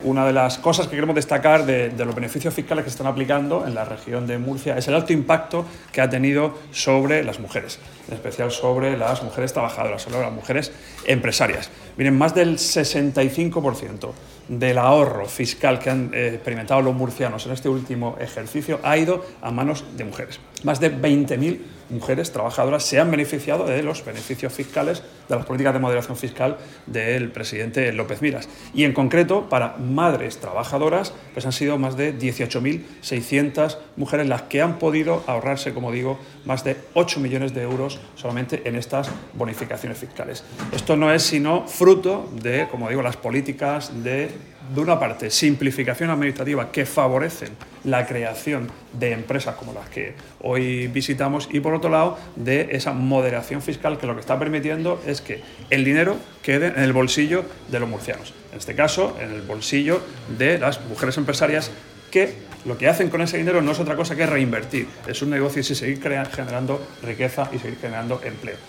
Una de las cosas que queremos destacar de los beneficios fiscales que se están aplicando en la región de Murcia es el alto impacto que ha tenido sobre las mujeres, en especial sobre las mujeres trabajadoras, sobre las mujeres empresarias. Miren, más del 65% del ahorro fiscal que han experimentado los murcianos en este último ejercicio ha ido a manos de mujeres. Más de 20.000 mujeres trabajadoras se han beneficiado de los beneficios fiscales, de las políticas de moderación fiscal del presidente López Miras. Y en concreto, para madres trabajadoras, pues han sido más de 18.600 mujeres las que han podido ahorrarse, como digo, más de 8 millones de euros solamente en estas bonificaciones fiscales. Esto no es sino fruto de, como digo, las políticas de una parte, simplificación administrativa que favorecen la creación de empresas como las que hoy visitamos y, por otro lado, de esa moderación fiscal que lo que está permitiendo es que el dinero quede en el bolsillo de los murcianos. En este caso, en el bolsillo de las mujeres empresarias que lo que hacen con ese dinero no es otra cosa que reinvertir. Es un negocio y seguir generando riqueza y seguir generando empleo.